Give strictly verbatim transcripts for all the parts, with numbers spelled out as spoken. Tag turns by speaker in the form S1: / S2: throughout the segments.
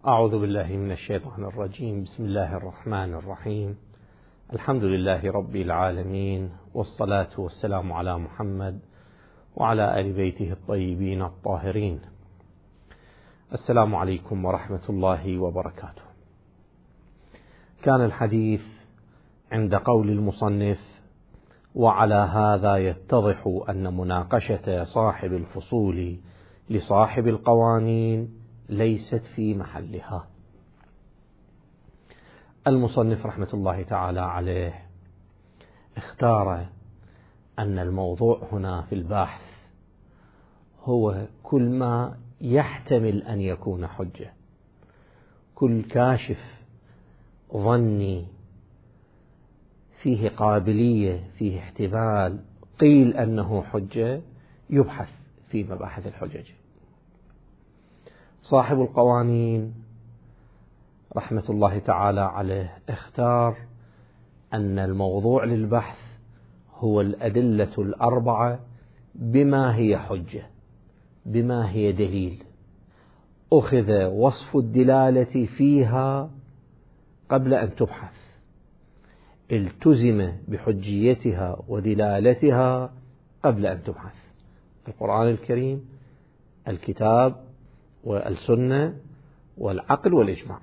S1: أعوذ بالله من الشيطان الرجيم. بسم الله الرحمن الرحيم. الحمد لله رب العالمين، والصلاة والسلام على محمد وعلى آل بيته الطيبين الطاهرين. السلام عليكم ورحمة الله وبركاته. كان الحديث عند قول المصنف: وعلى هذا يتضح أن مناقشة صاحب الفصول لصاحب القوانين ليست في محلها. المصنف رحمة الله تعالى عليه اختار أن الموضوع هنا في البحث هو كل ما يحتمل أن يكون حجة، كل كاشف ظني فيه قابلية، فيه احتمال، قيل أنه حجة، يبحث في مباحث الحجج. صاحب القوانين رحمة الله تعالى عليه اختار أن الموضوع للبحث هو الأدلة الأربعة بما هي حجة، بما هي دليل، أخذ وصف الدلالة فيها قبل أن تبحث، التزم بحجيتها ودلالتها قبل أن تبحث. القرآن الكريم، الكتاب والسنة والعقل والإجماع.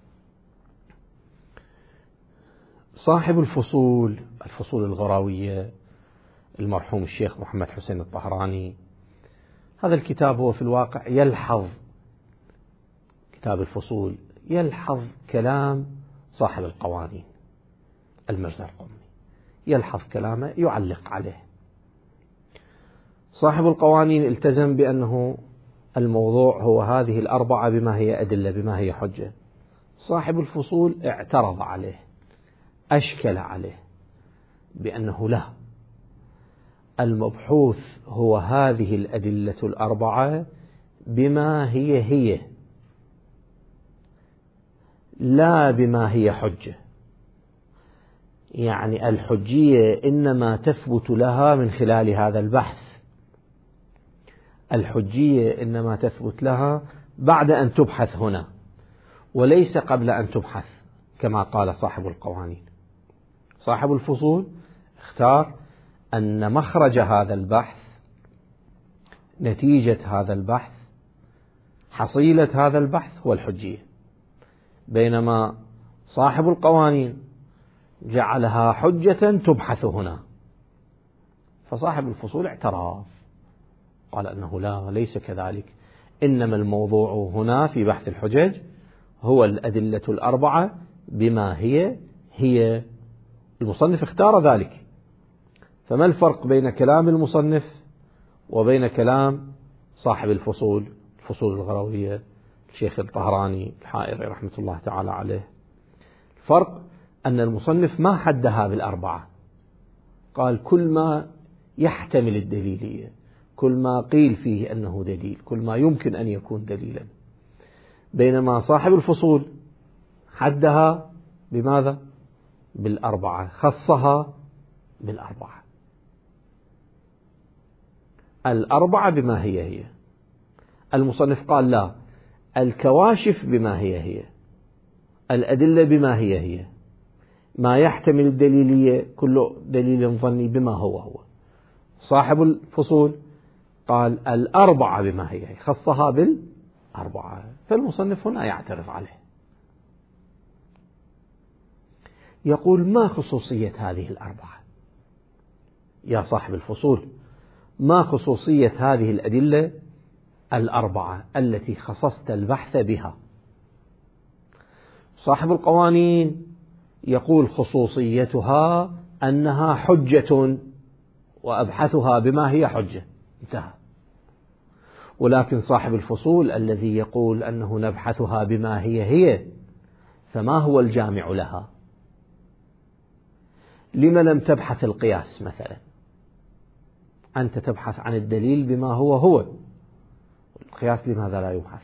S1: صاحب الفصول، الفصول الغراوية، المرحوم الشيخ محمد حسين الطهراني، هذا الكتاب هو في الواقع يلحظ، كتاب الفصول يلحظ كلام صاحب القوانين المرزا القمي، يلحظ كلامه، يعلق عليه. صاحب القوانين التزم بأنه الموضوع هو هذه الأربعة بما هي أدلة، بما هي حجة. صاحب الفصول اعترض عليه، أشكل عليه بأنه لا، المبحوث هو هذه الأدلة الأربعة بما هي هي، لا بما هي حجة. يعني الحجية إنما تثبت لها من خلال هذا البحث، الحجية إنما تثبت لها بعد أن تبحث هنا، وليس قبل أن تبحث كما قال صاحب القوانين. صاحب الفصول اختار أن مخرج هذا البحث، نتيجة هذا البحث، حصيلة هذا البحث هو الحجية، بينما صاحب القوانين جعلها حجة تبحث هنا. فصاحب الفصول اعترض، قال أنه لا، ليس كذلك، إنما الموضوع هنا في بحث الحجج هو الأدلة الأربعة بما هي هي. المصنف اختار ذلك. فما الفرق بين كلام المصنف وبين كلام صاحب الفصول، الفصول الغراوية، الشيخ الطهراني الحائري رحمة الله تعالى عليه؟ الفرق أن المصنف ما حدها بالأربعة، قال كل ما يحتمل الدليلية، كل ما قيل فيه أنه دليل، كل ما يمكن أن يكون دليلا. بينما صاحب الفصول حدها بماذا؟ بالأربعة، خصها بالأربعة، الأربعة بما هي هي. المصنف قال لا، الكواشف بما هي هي، الأدلة بما هي هي، ما يحتمل الدليلية كل دليل ظني بما هو هو. صاحب الفصول قال الأربعة بما هي هي، خصها بالأربعة. فالمصنف هنا يعترض عليه، يقول: ما خصوصية هذه الأربعة يا صاحب الفصول؟ ما خصوصية هذه الأدلة الأربعة التي خصصت البحث بها؟ صاحب القوانين يقول خصوصيتها أنها حجة وأبحثها بما هي حجة، انتهى. ولكن صاحب الفصول الذي يقول أنه نبحثها بما هي هي، فما هو الجامع لها؟ لما لم تبحث القياس مثلا؟ أنت تبحث عن الدليل بما هو هو، القياس لماذا لا يبحث؟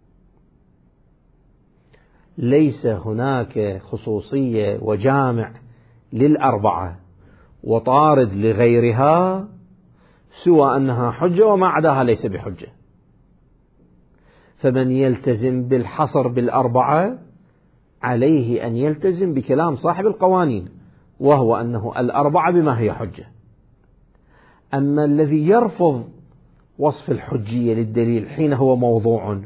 S1: ليس هناك خصوصية وجامع للأربعة وطارد لغيرها سوى أنها حجة وما عداها ليس بحجة. فمن يلتزم بالحصر بالأربعة عليه أن يلتزم بكلام صاحب القوانين، وهو أنه الأربعة بما هي حجة. أما الذي يرفض وصف الحجية للدليل حين هو موضوع،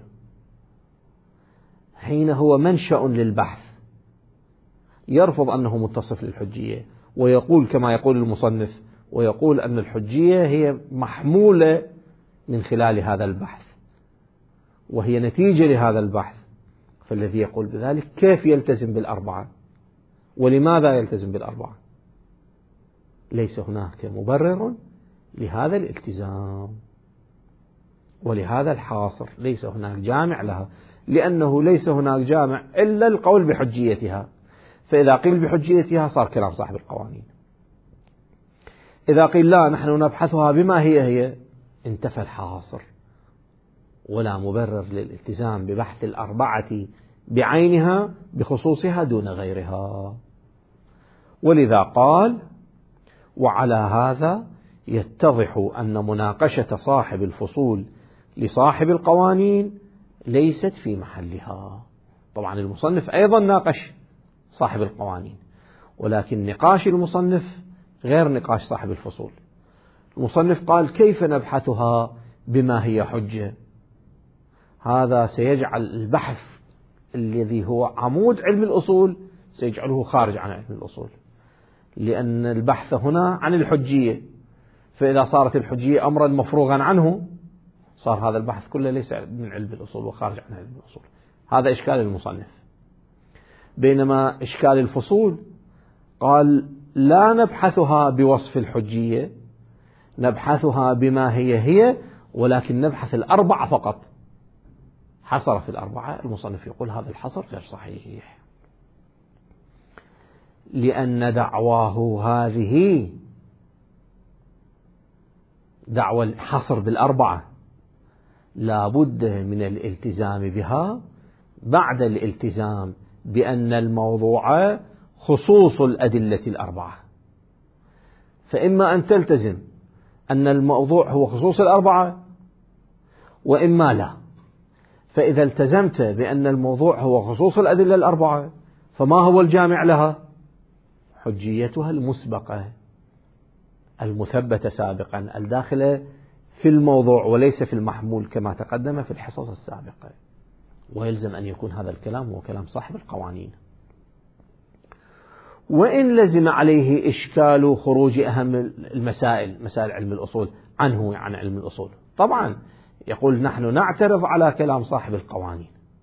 S1: حين هو منشأ للبحث، يرفض أنه متصف للحجية، ويقول كما يقول المصنف، ويقول أن الحجية هي محمولة من خلال هذا البحث وهي نتيجة لهذا البحث. فالذي يقول بذلك كيف يلتزم بالأربعة؟ ولماذا يلتزم بالأربعة؟ ليس هناك مبرر لهذا الالتزام ولهذا الحاصر، ليس هناك جامع لها، لأنه ليس هناك جامع إلا القول بحجيتها. فإذا قيل بحجيتها صار كلام صاحب القوانين. إذا قيل لا نحن نبحثها بما هي هي، انتفى الحاصر، ولا مبرر للالتزام ببحث الأربعة بعينها بخصوصها دون غيرها. ولذا قال: وعلى هذا يتضح أن مناقشة صاحب الفصول لصاحب القوانين ليست في محلها. طبعا المصنف أيضا ناقش صاحب القوانين، ولكن نقاش المصنف غير نقاش صاحب الفصول. المصنف قال: كيف نبحثها بما هي حجة؟ هذا سيجعل البحث الذي هو عمود علم الأصول سيجعله خارج عن علم الأصول، لأن البحث هنا عن الحجية، فإذا صارت الحجية أمرا مفروغا عنه صار هذا البحث كله ليس من علم الأصول وخارج عن علم الأصول. هذا إشكال المصنف. بينما إشكال الفصول قال: لا نبحثها بوصف الحجية، نبحثها بما هي هي، ولكن نبحث الأربعة فقط. حصر في الأربعة. المصنف يقول هذا الحصر غير صحيح، لأن دعواه هذه دعوى الحصر بالأربعة لا بد من الالتزام بها بعد الالتزام بأن الموضوع خصوص الأدلة الأربعة. فإما أن تلتزم أن الموضوع هو خصوص الأربعة، وإما لا. فإذا التزمت بأن الموضوع هو خصوص الأدلة الأربعة، فما هو الجامع لها؟ حجيتها المسبقة المثبتة سابقا الداخلة في الموضوع وليس في المحمول كما تقدم في الحصص السابقة. ويلزم أن يكون هذا الكلام هو كلام صاحب القوانين. وإن لزم عليه إشكال خروج أهم المسائل، مسائل علم الأصول، عنه عن علم الأصول، طبعا يقول نحن نعترض على كلام صاحب القوانين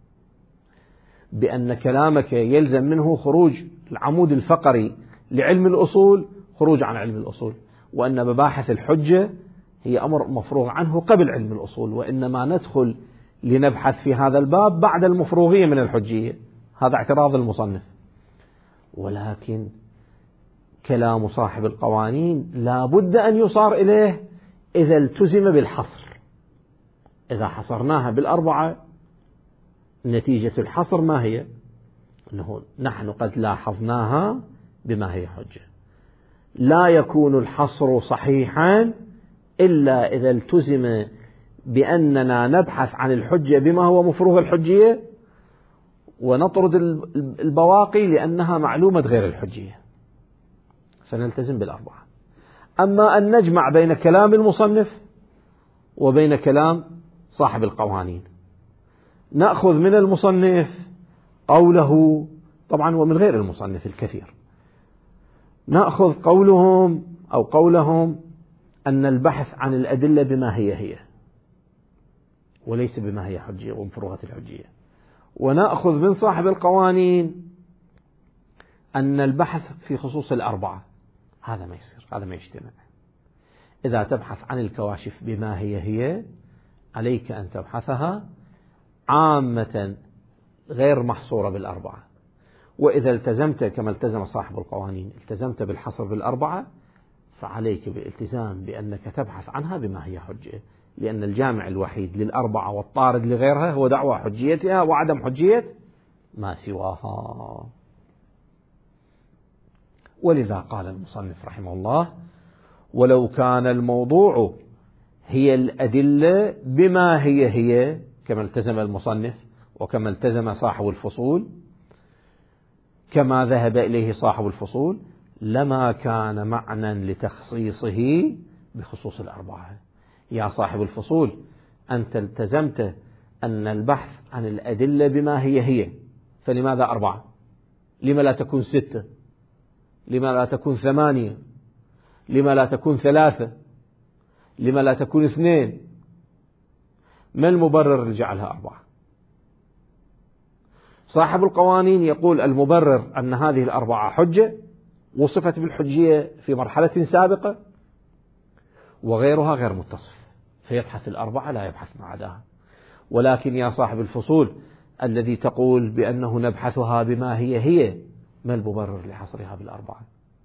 S1: بأن كلامك يلزم منه خروج العمود الفقري لعلم الأصول، خروج عن علم الأصول، وأن مباحث الحجة هي أمر مفروغ عنه قبل علم الأصول، وإنما ندخل لنبحث في هذا الباب بعد المفروغية من الحجية. هذا اعتراض المصنف. ولكن كلام صاحب القوانين لا بد أن يصار إليه إذا التزم بالحصر. إذا حصرناها بالأربعة، نتيجة الحصر ما هي؟ أنه نحن قد لاحظناها بما هي حجة. لا يكون الحصر صحيحا إلا إذا التزم بأننا نبحث عن الحجة بما هو مفروغ الحجية، ونطرد البواقي لأنها معلومة غير الحجية، فنلتزم بالأربعة. أما أن نجمع بين كلام المصنف وبين كلام صاحب القوانين، نأخذ من المصنف قوله طبعا ومن غير المصنف الكثير، نأخذ قولهم أو قولهم أن البحث عن الأدلة بما هي هي وليس بما هي حجية ومفروغة الحجية، ونأخذ من صاحب القوانين أن البحث في خصوص الأربعة. هذا ما يصير، هذا ما يجتمع. إذا تبحث عن الكواشف بما هي هي عليك أن تبحثها عامة غير محصورة بالأربعة. وإذا التزمت كما التزم صاحب القوانين، التزمت بالحصر بالأربعة، فعليك بالالتزام بأنك تبحث عنها بما هي حجة، لأن الجامع الوحيد للأربعة والطارد لغيرها هو دعوى حجيتها وعدم حجية ما سواها. ولذا قال المصنف رحمه الله: ولو كان الموضوع هي الأدلة بما هي هي كما التزم المصنف وكما التزم صاحب الفصول، كما ذهب إليه صاحب الفصول، لما كان معنى لتخصيصه بخصوص الأربعة. يا صاحب الفصول، أنت التزمت أن البحث عن الأدلة بما هي هي، فلماذا أربعة؟ لما لا تكون ستة؟ لما لا تكون ثمانية؟ لما لا تكون ثلاثة؟ لما لا تكون اثنين؟ ما المبرر لجعلها أربعة؟ صاحب القوانين يقول المبرر أن هذه الأربعة حجة وصفت بالحجية في مرحلة سابقة وغيرها غير متصف، فيبحث الأربعة لا يبحث ما عداها. ولكن يا صاحب الفصول الذي تقول بأنه نبحثها بما هي هي، ما المبرر لحصرها بالأربعة؟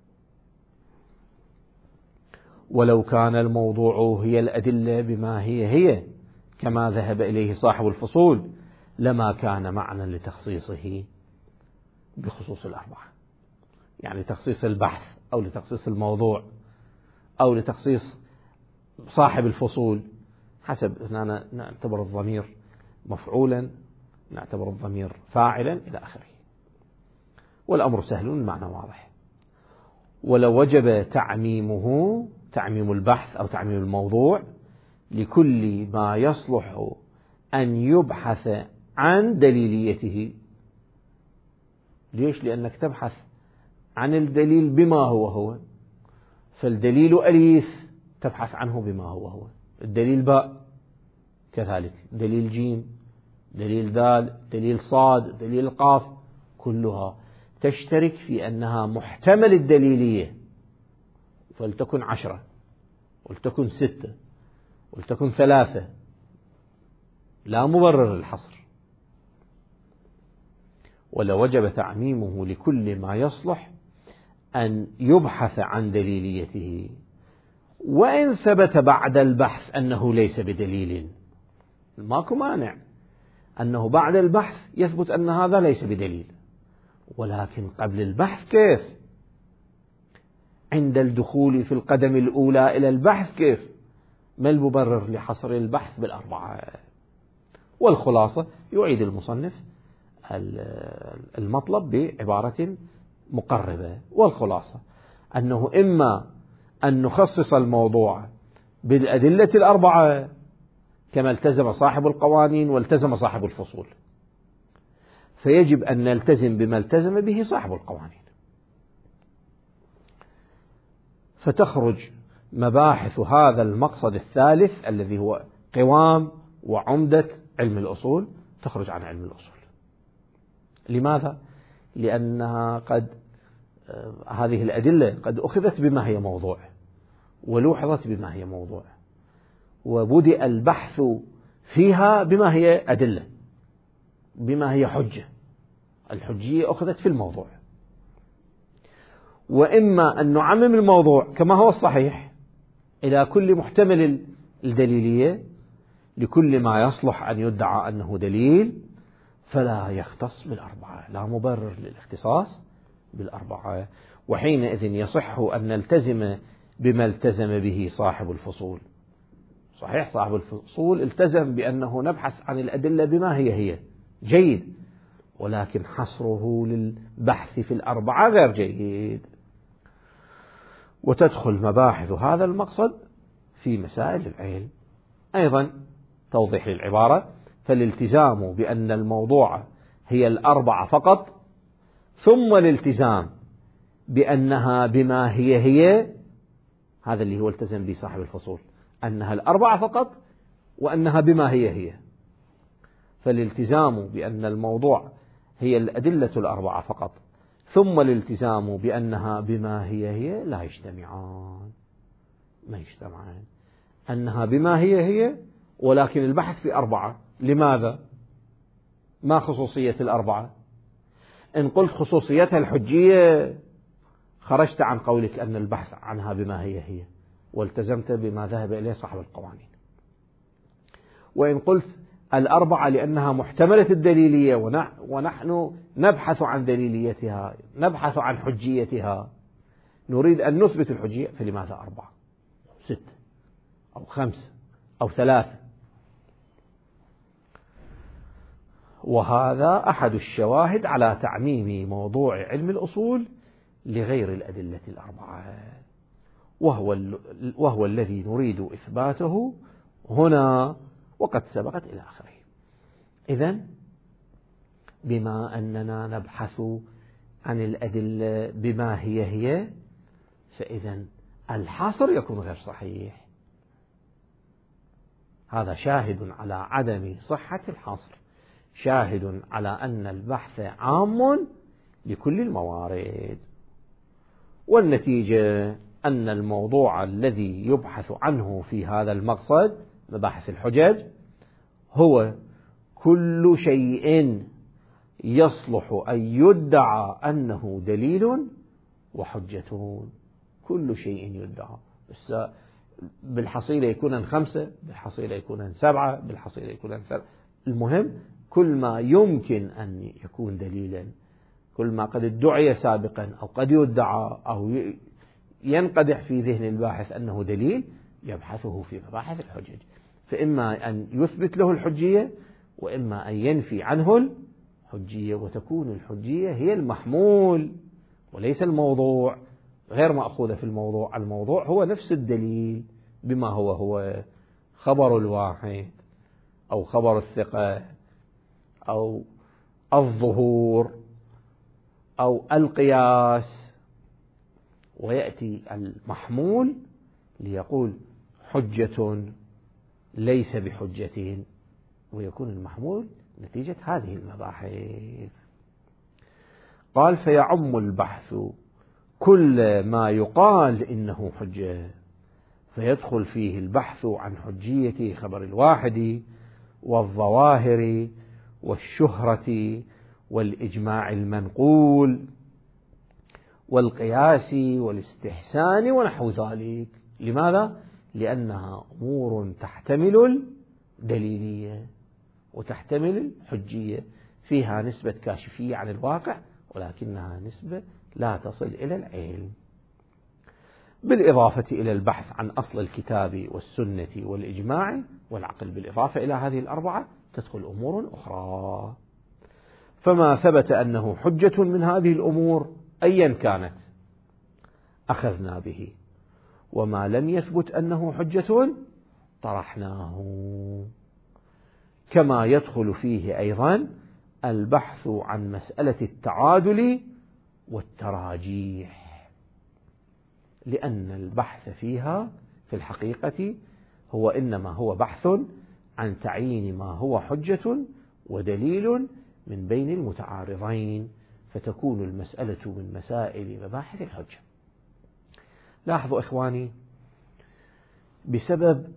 S1: ولو كان الموضوع هي الأدلة بما هي هي كما ذهب إليه صاحب الفصول لما كان معنى لتخصيصه بخصوص الأربعة، يعني تخصيص البحث أو لتخصيص الموضوع أو لتخصيص صاحب الفصول، حسب هنا نعتبر الضمير مفعولا، نعتبر الضمير فاعلا إلى آخره، والأمر سهل المعنى واضح. ولو وجب تعميمه، تعميم البحث أو تعميم الموضوع لكل ما يصلح أن يبحث عن دليليته. ليش؟ لأنك تبحث عن الدليل بما هو هو، فالدليل أليف تبحث عنه بما هو هو، الدليل باء كذلك، دليل جيم، دليل دال، دليل صاد، دليل قاف، كلها تشترك في أنها محتمل الدليلية، فلتكن عشرة ولتكن ستة ولتكن ثلاثة، لا مبرر للحصر. ولو وجب تعميمه لكل ما يصلح أن يبحث عن دليليته، وإن ثبت بعد البحث أنه ليس بدليل، ماكو مانع أنه بعد البحث يثبت أن هذا ليس بدليل، ولكن قبل البحث كيف؟ عند الدخول في القدم الأولى إلى البحث كيف؟ ما المبرر لحصر البحث بالأربعة؟ والخلاصة يعيد المصنف المطلب بعبارة مقربة، والخلاصة أنه إما أن نخصص الموضوع بالأدلة الأربعة كما التزم صاحب القوانين والتزم صاحب الفصول، فيجب أن نلتزم بما التزم به صاحب القوانين، فتخرج مباحث هذا المقصد الثالث الذي هو قوام وعمدة علم الأصول تخرج عن علم الأصول. لماذا؟ لأنها قد هذه الأدلة قد أخذت بما هي موضوع ولوحظت بما هي موضوع، وبدأ البحث فيها بما هي أدلة، بما هي حجة، الحجية أخذت في الموضوع. وإما أن نعمم الموضوع كما هو الصحيح إلى كل محتمل الدليلية لكل ما يصلح أن يدعى أنه دليل، فلا يختص بالأربعة، لا مبرر للاختصاص بالأربعة. وحينئذ يصح أن نلتزم بما التزم به صاحب الفصول. صحيح صاحب الفصول التزم بأنه نبحث عن الأدلة بما هي هي، جيد، ولكن حصره للبحث في الأربعة غير جيد. وتدخل مباحث هذا المقصد في مسائل العلم أيضا. توضيح للعبارة: فالالتزام بأن الموضوع هي الأربعة فقط، ثم الالتزام بأنها بما هي هي، هذا اللي هو التزم به صاحب الفصول، أنها الأربعة فقط وأنها بما هي هي. فالالتزام بأن الموضوع هي الأدلة الأربعة فقط، ثم الالتزام بأنها بما هي هي لا يجتمعان، ما يجتمعان. أنها بما هي هي ولكن البحث في أربعة، لماذا؟ ما خصوصية الأربعة؟ إن قلت خصوصيتها الحجية خرجت عن قولك أن البحث عنها بما هي هي والتزمت بما ذهب إليه صاحب القوانين. وإن قلت الأربعة لأنها محتملة الدليلية ونحن نبحث عن دليليتها، نبحث عن حجيتها، نريد أن نثبت الحجية، فلماذا أربعة ستة أو خمسة أو ثلاثة؟ وهذا أحد الشواهد على تعميم موضوع علم الأصول لغير الأدلة الأربعة، وهو, وهو الذي نريد إثباته هنا وقد سبقت إلى آخره. إذن بما أننا نبحث عن الأدلة بما هي هي، فإذن الحصر يكون غير صحيح. هذا شاهد على عدم صحة الحصر، شاهد على أن البحث عام لكل الموارد، والنتيجة أن الموضوع الذي يبحث عنه في هذا المقصد مباحث الحجج هو كل شيء يصلح أن يدعى أنه دليل وحجة، كل شيء يدعى. بس بالحصيلة يكون خمسة، بالحصيلة يكون سبعة، بالحصيلة يكون ثلاثة، المهم كل ما يمكن أن يكون دليلا، كل ما قد ادعي سابقا أو قد يدعى أو ينقدح في ذهن الباحث أنه دليل يبحثه في مباحث الحجج، فإما أن يثبت له الحجية وإما أن ينفي عنه الحجية، وتكون الحجية هي المحمول وليس الموضوع، غير مأخوذة في الموضوع. الموضوع هو نفس الدليل بما هو هو خبر الواحد أو خبر الثقة أو الظهور أو القياس، ويأتي المحمول ليقول حجة ليس بحجة، ويكون المحمول نتيجة هذه المباحث. قال فيعم البحث كل ما يقال إنه حجة، فيدخل فيه البحث عن حجية خبر الواحد والظواهر والشهرة والإجماع المنقول والقياس والاستحسان ونحو ذلك. لماذا؟ لأنها أمور تحتمل الدليلية وتحتمل الحجية، فيها نسبة كاشفية عن الواقع ولكنها نسبة لا تصل إلى العلم، بالإضافة إلى البحث عن أصل الكتاب والسنة والإجماع والعقل. بالإضافة إلى هذه الأربعة تدخل أمور أخرى، فما ثبت أنه حجة من هذه الأمور أيا كانت أخذنا به، وما لم يثبت أنه حجة طرحناه. كما يدخل فيه أيضا البحث عن مسألة التعادل والتراجيح، لأن البحث فيها في الحقيقة هو إنما هو بحث عن تعيين ما هو حجة ودليل من بين المتعارضين، فتكون المسألة من مسائل مباحث الحجة. لاحظوا إخواني، بسبب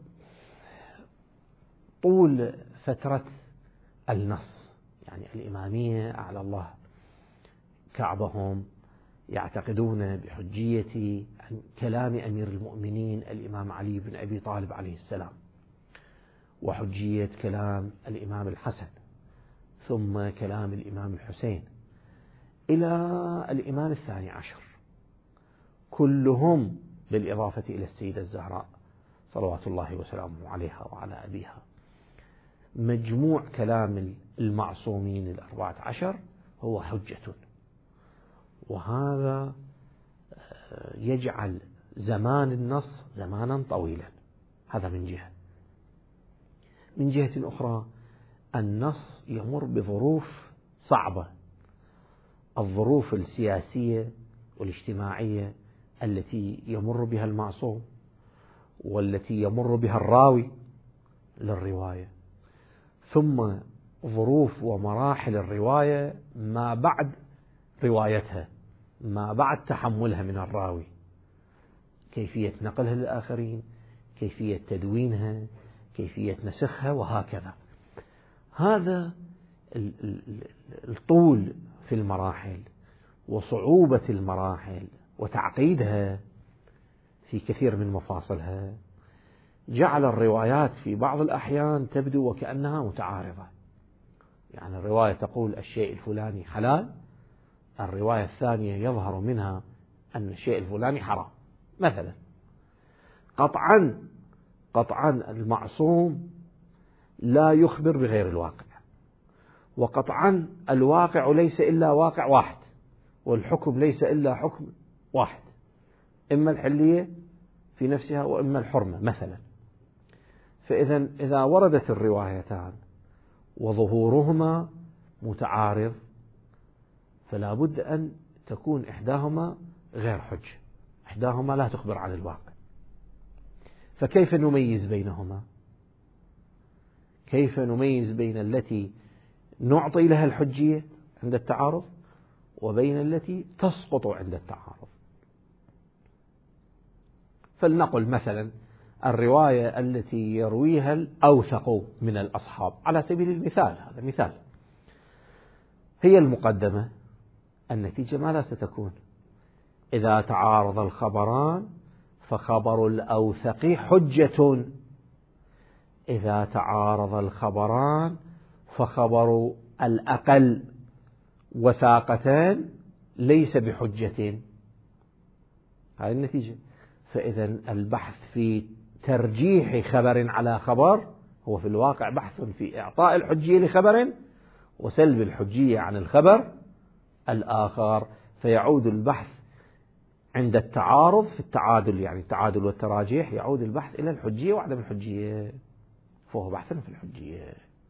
S1: طول فترة النص، يعني الإمامية أعلى الله كعبهم يعتقدون بحجية كلام أمير المؤمنين الإمام علي بن أبي طالب عليه السلام، وحجية كلام الإمام الحسن، ثم كلام الإمام الحسين، إلى الإمام الثاني عشر، كلهم بالإضافة إلى السيدة الزهراء صلوات الله وسلامه عليها وعلى أبيها. مجموع كلام المعصومين الأربعة عشر هو حجة، وهذا يجعل زمان النص زمانا طويلا. هذا من جهة. من جهة أخرى النص يمر بظروف صعبة، الظروف السياسية والاجتماعية التي يمر بها المعصوم والتي يمر بها الراوي للرواية، ثم ظروف ومراحل الرواية ما بعد روايتها، ما بعد تحملها من الراوي، كيفية نقلها للآخرين، كيفية تدوينها، كيفية نسخها، وهكذا. هذا الطول في المراحل وصعوبة المراحل وتعقيدها في كثير من مفاصلها جعل الروايات في بعض الأحيان تبدو وكأنها متعارضة. يعني الرواية تقول الشيء الفلاني حلال، الرواية الثانية يظهر منها أن الشيء الفلاني حرام مثلا. قطعا قطعا المعصوم لا يخبر بغير الواقع، وقطعا الواقع ليس إلا واقع واحد، والحكم ليس إلا حكم واحد، إما الحلية في نفسها وإما الحرمة مثلا. فإذا إذا وردت الروايتان وظهورهما متعارض فلا بد أن تكون إحداهما غير حجة، إحداهما لا تخبر عن الواقع. فكيف نميز بينهما؟ كيف نميز بين التي نعطي لها الحجية عند التعارض وبين التي تسقط عند التعارض؟ فلنقل مثلا الرواية التي يرويها الأوثق من الأصحاب على سبيل المثال، هذا مثال، هي المقدمة. النتيجة ماذا ستكون؟ إذا تعارض الخبران فخبر الأوثق حجة، إذا تعارض الخبران فخبر الأقل وثاقتان ليس بحجة. هذه النتيجة. فإذا البحث في ترجيح خبر على خبر هو في الواقع بحث في إعطاء الحجية لخبر وسلب الحجية عن الخبر الآخر. فيعود البحث عند التعارض في التعادل، يعني التعادل والتراجيح، يعود البحث إلى الحجية وعدم الحجية، فهو بحث في الحجية.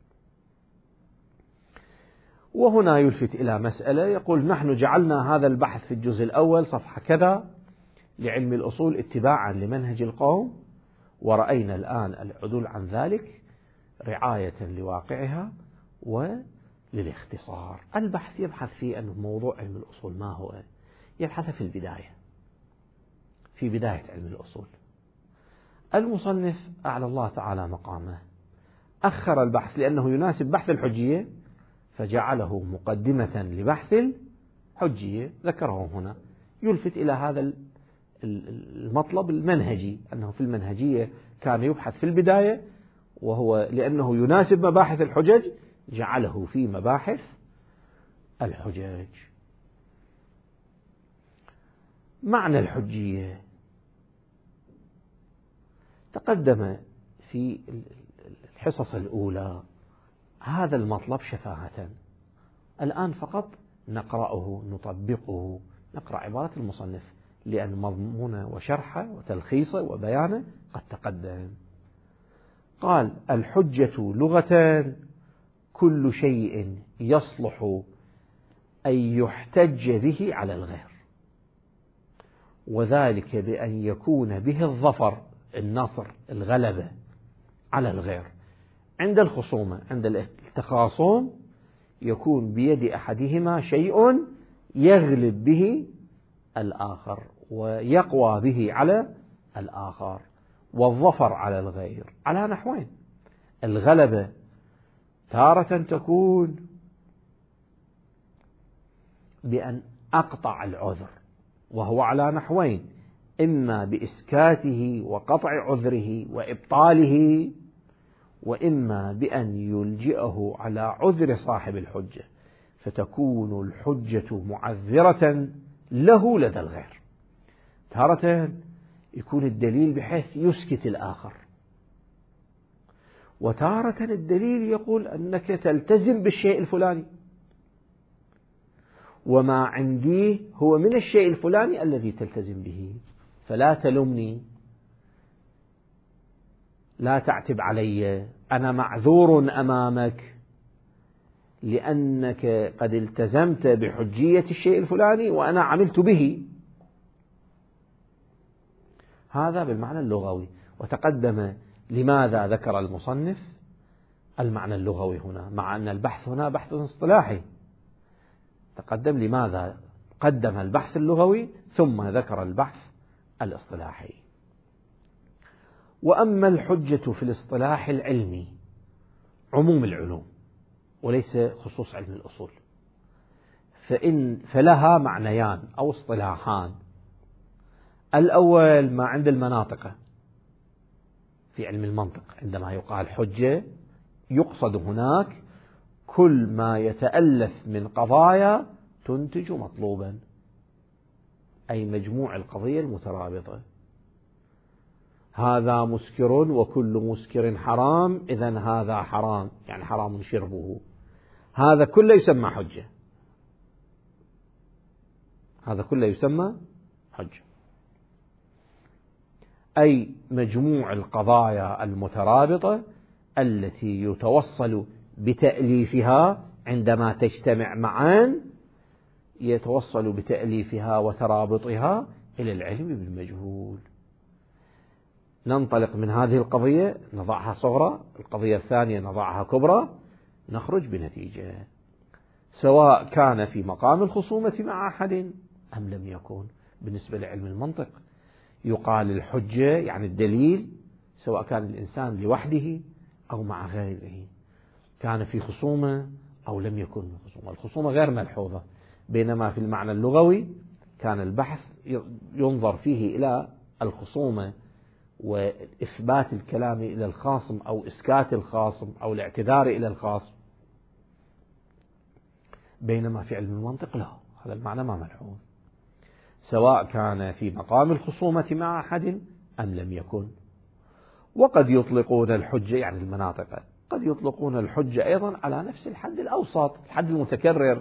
S1: وهنا يلفت إلى مسألة، يقول نحن جعلنا هذا البحث في الجزء الأول صفحة كذا لعلم الأصول اتباعا لمنهج القوم، ورأينا الآن العدول عن ذلك رعاية لواقعها وللاختصار. البحث يبحث في أن موضوع علم الأصول ما هو، يبحث في البداية، في بداية علم الأصول. المصنف أعلى الله تعالى مقامه أخر البحث لأنه يناسب بحث الحجية فجعله مقدمة لبحث الحجية، ذكره هنا. يلفت إلى هذا المطلب المنهجي، أنه في المنهجية كان يبحث في البداية، وهو لأنه يناسب مباحث الحجج جعله في مباحث الحجج. معنى الحجية تقدم في الحصص الأولى هذا المطلب شفاهة، الآن فقط نقرأه نطبقه، نقرأ عبارة المصنف لأن مضمونه وشرحه وتلخيصه وبيانه قد تقدم. قال الحجة لغة كل شيء يصلح أن يحتج به على الغير، وذلك بأن يكون به الظفر، النصر، الغلبة على الغير. عند الخصومة، عند التخاصم يكون بيد أحدهما شيء يغلب به الآخر ويقوى به على الآخر، والظفر على الغير على نحوين. الغلبة تارة تكون بأن أقطع العذر، وهو على نحوين، إما بإسكاته وقطع عذره وإبطاله، وإما بأن يلجئه على عذر صاحب الحجة فتكون الحجة معذرة له لدى الغير. تارة يكون الدليل بحيث يسكت الآخر، وتارة الدليل يقول أنك تلتزم بالشيء الفلاني، وما عندي هو من الشيء الفلاني الذي تلتزم به، فلا تلمني، لا تعتب علي، أنا معذور أمامك لأنك قد التزمت بحجية الشيء الفلاني وأنا عملت به. هذا بالمعنى اللغوي. وتقدم لماذا ذكر المصنف المعنى اللغوي هنا، مع أن البحث هنا بحث اصطلاحي. تقدم لماذا قدم البحث اللغوي ثم ذكر البحث الاصطلاحي. وأما الحجة في الاصطلاح العلمي عموم العلوم وليس خصوص علم الأصول، فإن فلها معنيان أو اصطلاحان. الأول ما عند المناطق في علم المنطق، عندما يقال حجة يقصد هناك كل ما يتألف من قضايا تنتج مطلوبا، أي مجموع القضية المترابطة. هذا مسكر وكل مسكر حرام، إذن هذا حرام، يعني حرام شربه. هذا كله يسمى حجة، هذا كله يسمى حجة، أي مجموع القضايا المترابطة التي يتوصل بتأليفها عندما تجتمع معا، يتوصل بتأليفها وترابطها إلى العلم بالمجهول. ننطلق من هذه القضية نضعها صغرى، القضية الثانية نضعها كبرى، نخرج بنتيجة، سواء كان في مقام الخصومة مع أحد أم لم يكن. بالنسبة لعلم المنطق يقال الحجة يعني الدليل، سواء كان الإنسان لوحده أو مع غيره، كان في خصومة أو لم يكن خصومة. الخصومة غير ملحوظة، بينما في المعنى اللغوي كان البحث ينظر فيه إلى الخصومة وإثبات الكلام إلى الخاصم أو إسكات الخاصم أو الاعتذار إلى الخاصم، بينما في علم المنطق لا، هذا المعنى ما ملحوظ، سواء كان في مقام الخصومة مع أحد أم لم يكن. وقد يطلقون الحجة يعني المناطق، قد يطلقون الحجة أيضا على نفس الحد الأوسط، الحد المتكرر،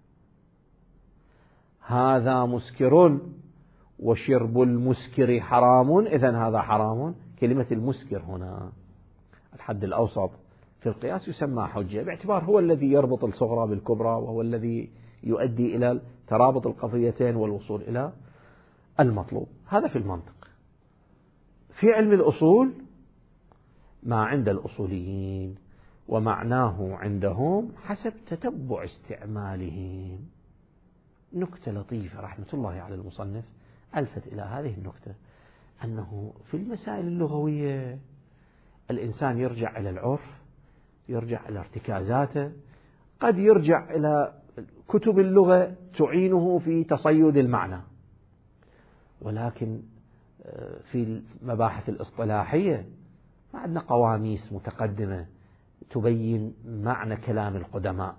S1: هذا مسكر وشرب المسكر حرام، إذن هذا حرام. كلمة المسكر هنا الحد الأوسط في القياس يسمى حجة، باعتبار هو الذي يربط الصغرى بالكبرى، وهو الذي يؤدي إلى ترابط القضيتين والوصول إلى المطلوب. هذا في المنطق. في علم الأصول ما عند الأصوليين ومعناه عندهم حسب تتبع استعمالهم. نكتة لطيفة رحمة الله على المصنف ألفت إلى هذه النكتة، أنه في المسائل اللغوية الإنسان يرجع إلى العرف، يرجع إلى ارتكازاته، قد يرجع إلى كتب اللغة تعينه في تصيد المعنى، ولكن في المباحث الاصطلاحية ما عندنا قواميس متقدمة تبين معنى كلام القدماء،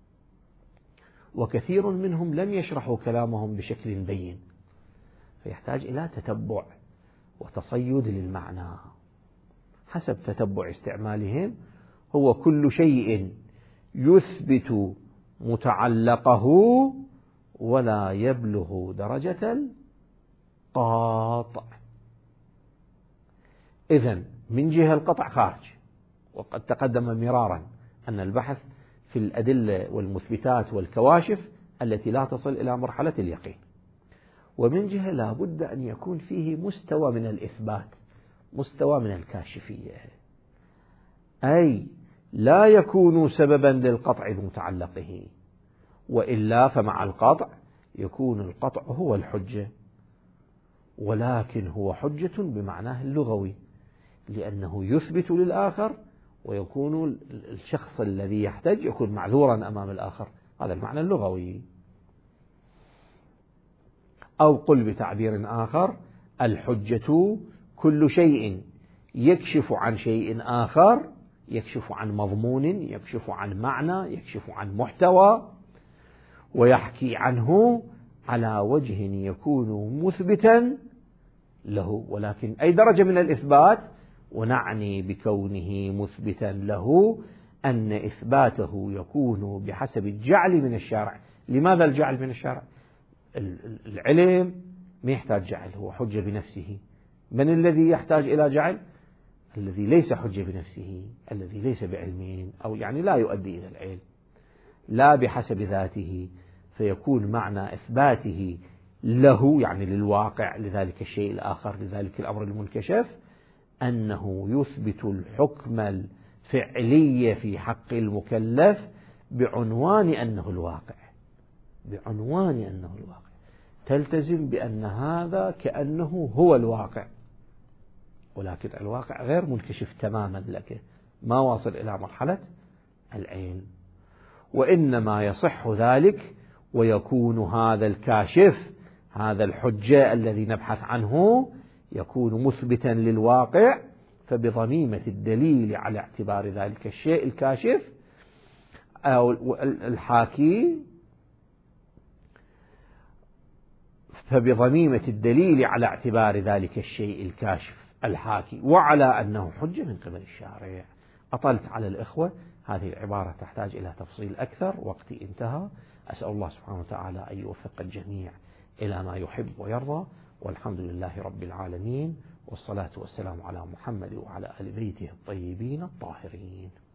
S1: وكثير منهم لم يشرحوا كلامهم بشكل بين، فيحتاج إلى تتبع وتصيد للمعنى حسب تتبع استعمالهم. هو كل شيء يثبت متعلقه ولا يبلغ درجة القاطع. إذن من جهة القطع خارج، وقد تقدم مرارا أن البحث في الأدلة والمثبتات والكواشف التي لا تصل إلى مرحلة اليقين، ومن جهة لا بد أن يكون فيه مستوى من الإثبات، مستوى من الكاشفية، أي لا يكون سببا للقطع بمتعلقه، وإلا فمع القطع يكون القطع هو الحجة، ولكن هو حجة بمعناه اللغوي، لأنه يثبت للآخر ويكون الشخص الذي يحتج يكون معذورا أمام الآخر، هذا المعنى اللغوي. أو قل بتعبير آخر: الحجة كل شيء يكشف عن شيء آخر، يكشف عن مضمون، يكشف عن معنى، يكشف عن محتوى، ويحكي عنه على وجه يكون مثبتا له، ولكن أي درجة من الإثبات، ونعني بكونه مثبتا له أن إثباته يكون بحسب الجعل من الشارع. لماذا الجعل من الشارع؟ العلم ما يحتاج جعل، هو حجة بنفسه. من الذي يحتاج إلى جعل؟ الذي ليس حجة بنفسه، الذي ليس بعلمين، أو يعني لا يؤدي إلى العلم، لا بحسب ذاته، فيكون معنى إثباته له يعني للواقع، لذلك الشيء الآخر، لذلك الأمر المنكشف، أنه يثبت الحكم الفعلي في حق المكلف بعنوان أنه الواقع، بعنوان أنه الواقع، تلتزم بأن هذا كأنه هو الواقع، ولكن الواقع غير منكشف تماما لك، ما واصل إلى مرحلة العلم. وإنما يصح ذلك ويكون هذا الكاشف، هذا الحجة الذي نبحث عنه، يكون مثبتا للواقع، فبضميمة الدليل على اعتبار ذلك الشيء الكاشف أو الحاكي، فبضميمة الدليل على اعتبار ذلك الشيء الكاشف الحاكي، وعلى أنه حجة من قبل الشارع. أطلت على الإخوة، هذه العبارة تحتاج إلى تفصيل أكثر، وقتي انتهى. أسأل الله سبحانه وتعالى أن يوفق الجميع إلى ما يحب ويرضى، والحمد لله رب العالمين، والصلاة والسلام على محمد وعلى آل بيته الطيبين الطاهرين.